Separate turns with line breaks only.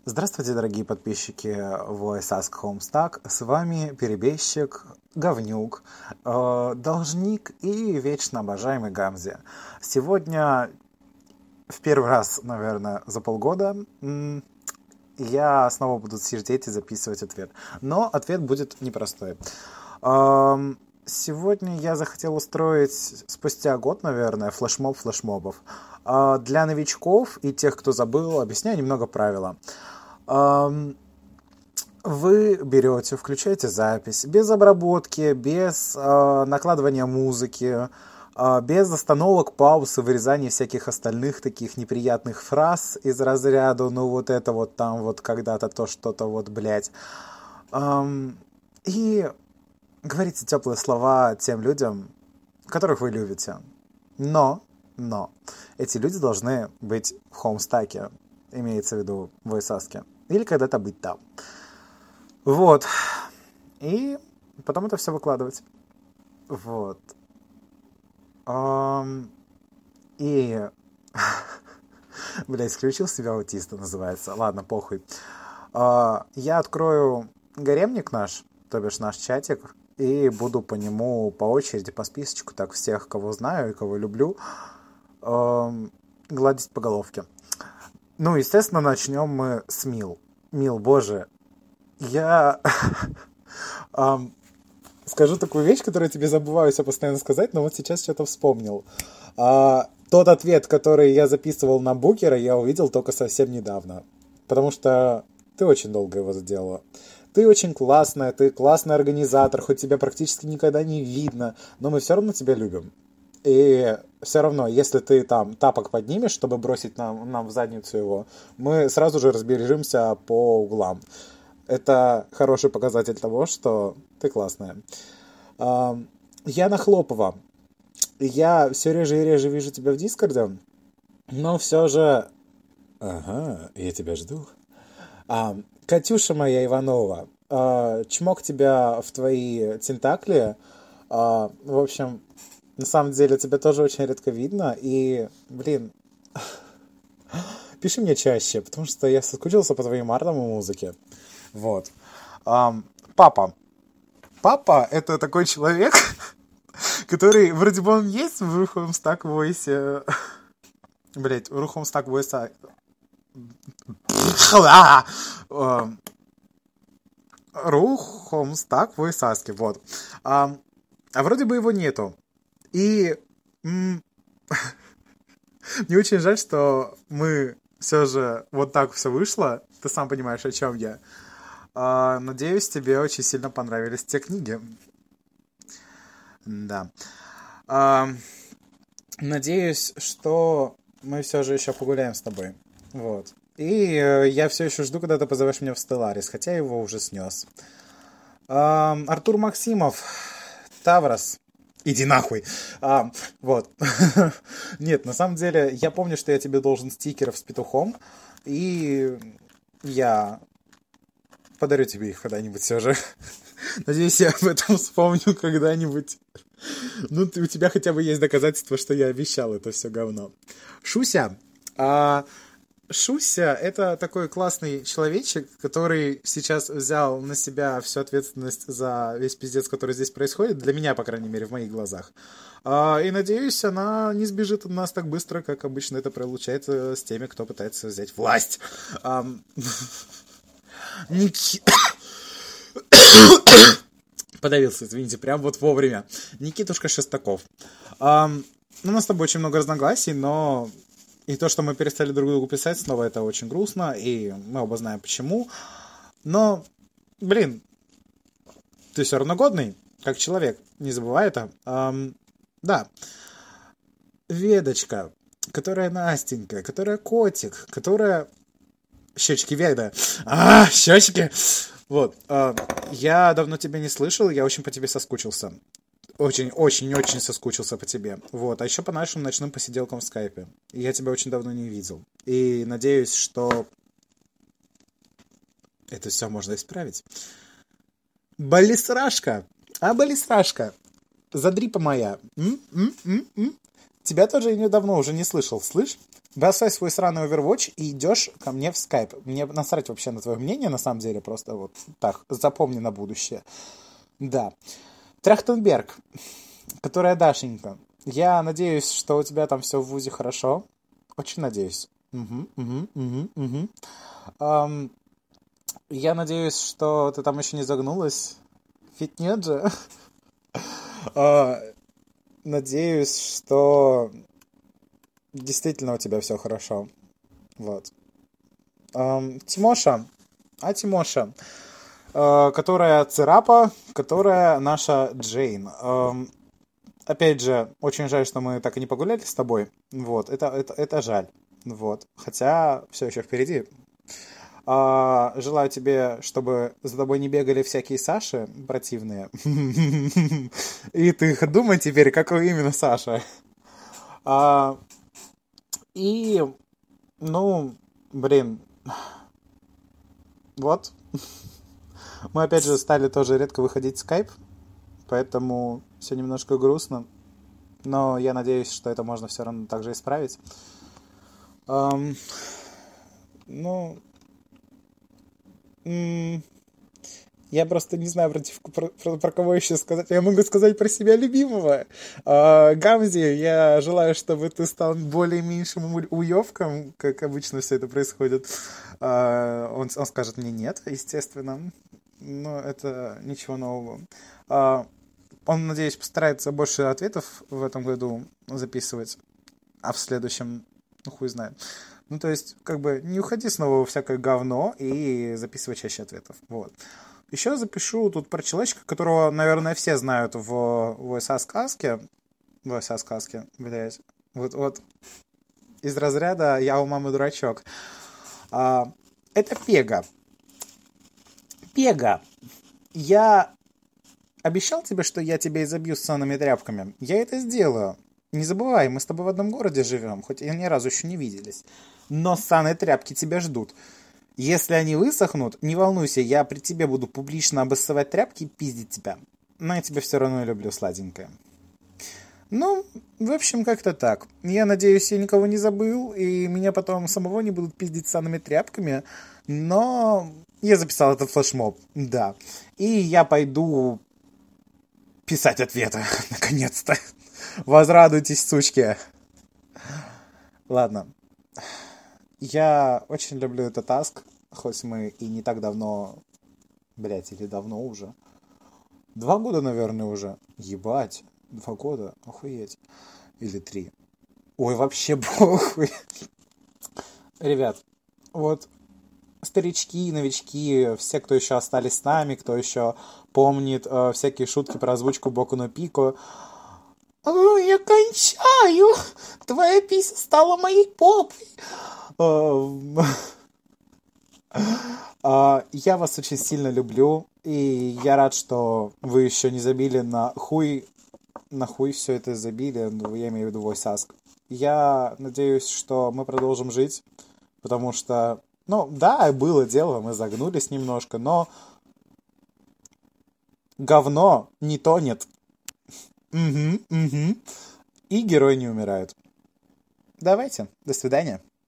Здравствуйте, дорогие подписчики Voice Ask Homestuck. С вами перебежчик, говнюк, должник и вечно обожаемый Гамзи. Сегодня в первый раз, наверное, за полгода я снова буду сидеть и записывать ответ. Но ответ будет непростой. Сегодня я захотел устроить спустя год, наверное, флешмоб флешмобов. Для новичков и тех, кто забыл, объясняю немного правила. Вы берете, включаете запись без обработки, без накладывания музыки, без остановок, пауз и вырезания всяких остальных таких неприятных фраз из разряда «ну вот это вот там вот когда-то то что-то вот, блядь». И говорите теплые слова тем людям, которых вы любите. Но эти люди должны быть в хоумстаке, имеется в виду в Voice-Ask, или когда-то быть там. Вот. И потом это все выкладывать. Вот. И... Блядь, исключил себя аутиста, называется. Ладно, похуй. Я открою гаремник наш, то бишь наш чатик, и буду по нему по очереди, по списочку, так всех, кого знаю и кого люблю, гладить по головке. Ну, естественно, начнем мы с Мил. Мил, боже, я скажу такую вещь, которую тебе забываю все постоянно сказать, но вот сейчас что-то вспомнил. Тот ответ, который я записывал на Букера, я увидел только совсем недавно. Потому что ты очень долго его сделала. Ты очень классная, ты классный организатор, хоть тебя практически никогда не видно, но мы все равно тебя любим. И все равно, если ты там тапок поднимешь, чтобы бросить нам в задницу его, мы сразу же разбежимся по углам. Это хороший показатель того, что ты классная. Яна Хлопова. Я все реже и реже вижу тебя в Дискорде, но все же... Ага, я тебя жду. Катюша моя Иванова. Чмок тебя в твои тентакли. В общем... На самом деле, тебя тоже очень редко видно, и, блин, пиши мне чаще, потому что я соскучился по твоим артам и музыке. Вот. Папа. Папа — это такой человек, который, вроде бы он есть в Рухомстак Войсе. Блять, в Рухомстак Войса... Рухомстак Войсаски, вот. А вроде бы его нету. И мне очень жаль, что мы все же вот так все вышло. Ты сам понимаешь, о чем я. Надеюсь, тебе очень сильно понравились те книги. Да. Надеюсь, что мы все же еще погуляем с тобой. Вот. И я все еще жду, когда ты позовешь меня в Stellaris, хотя его уже снес. Артур Максимов. Таврос. Иди нахуй. Вот. Нет, на самом деле, я помню, что я тебе должен стикеров с петухом, и я подарю тебе их когда-нибудь все же. Надеюсь, я об этом вспомню когда-нибудь. Ну, у тебя хотя бы есть доказательства, что я обещал это все говно. Шуся. Шуся — это такой классный человечек, который сейчас взял на себя всю ответственность за весь пиздец, который здесь происходит, для меня, по крайней мере, в моих глазах. И, надеюсь, она не сбежит от нас так быстро, как обычно это получается с теми, кто пытается взять власть. Подавился, извините, прям вот вовремя. Никитушка Шестаков. У нас с тобой очень много разногласий, но... И то, что мы перестали друг другу писать, снова это очень грустно, и мы оба знаем почему. Но, блин, ты все равно годный, как человек, не забывай это. Да. Ведочка, которая Настенька, которая котик, которая... Щечки Веда. Щечки! Вот. Я давно тебя не слышал, я очень по тебе соскучился. Очень-очень-очень соскучился по тебе. Вот. А еще по нашим ночным посиделкам в скайпе. И я тебя очень давно не видел. И надеюсь, что это все можно исправить. Балисрашка. Балисрашка. Задрипа моя. Тебя тоже я недавно уже не слышал. Слышь? бросай свой сраный Overwatch и идешь ко мне в скайп. Мне насрать вообще на твое мнение, на самом деле, просто вот так, запомни на будущее. Да. Трахтенберг, которая Дашенька. Я надеюсь, что у тебя там все в ВУЗе хорошо. Очень надеюсь. Мгм, мгм, мгм, мгм. Ам, я надеюсь, что ты там еще не загнулась. Ведь нет же. А, надеюсь, что действительно у тебя все хорошо. Вот. Тимоша. Тимоша. Которая Церапа, которая наша Джейн. Опять же, очень жаль, что мы так и не погуляли с тобой. Вот, это жаль. Вот. Хотя все еще впереди. Желаю тебе, чтобы за тобой не бегали всякие Саши противные. И ты думай теперь, какой именно Саша. А, И, ну, блин, вот. Мы опять же стали тоже редко выходить в скайп, поэтому все немножко грустно. Но я надеюсь, что это можно все равно также исправить. Ам, ну, м, я просто не знаю, про кого еще сказать. Я могу сказать про себя любимого. Гамзи, я желаю, чтобы ты стал более меньшим уевком, как обычно все это происходит. Он скажет мне нет, естественно. Но это ничего нового. А, он, надеюсь, постарается больше ответов в этом году записывать, а в следующем, ну хуй знает. Ну, то есть, как бы, не уходи снова во всякое говно и записывай чаще ответов. Вот. Еще запишу тут про человечка, которого, наверное, все знают в ВСА-сказке. ВСА-сказке, блядь. Вот из разряда «Я у мамы дурачок». Это Пега. Пега, я обещал тебе, что я тебя изобью ссаными тряпками. Я это сделаю. Не забывай, мы с тобой в одном городе живем, хоть и ни разу еще не виделись. Но ссаные тряпки тебя ждут. Если они высохнут, не волнуйся, я при тебе буду публично обоссывать тряпки и пиздить тебя. Но я тебя все равно люблю, сладенькая. Ну, в общем, как-то так. Я надеюсь, я никого не забыл, и меня потом самого не будут пиздить ссаными тряпками. Но я записал этот флешмоб, да. И я пойду писать ответы, наконец-то. Возрадуйтесь, сучки. Ладно. Я очень люблю этот таск, хоть мы и не так давно, блять, или давно уже. 2 года, наверное, уже. Ебать. 2 года. Охуеть. Или 3. Ой, вообще похуй. Ребят, вот старички, новички, все, кто еще остались с нами, кто еще помнит всякие шутки про озвучку Боку но Пико. Ой, я кончаю! Твоя пися стала моей попой! Я вас очень сильно люблю, и я рад, что вы еще не забили на хуй все это забили, я имею в виду Voice. Я надеюсь, что мы продолжим жить, потому что, ну, да, было дело, мы загнулись немножко, но говно не тонет. Угу, угу. И герой не умирает. Давайте, до свидания.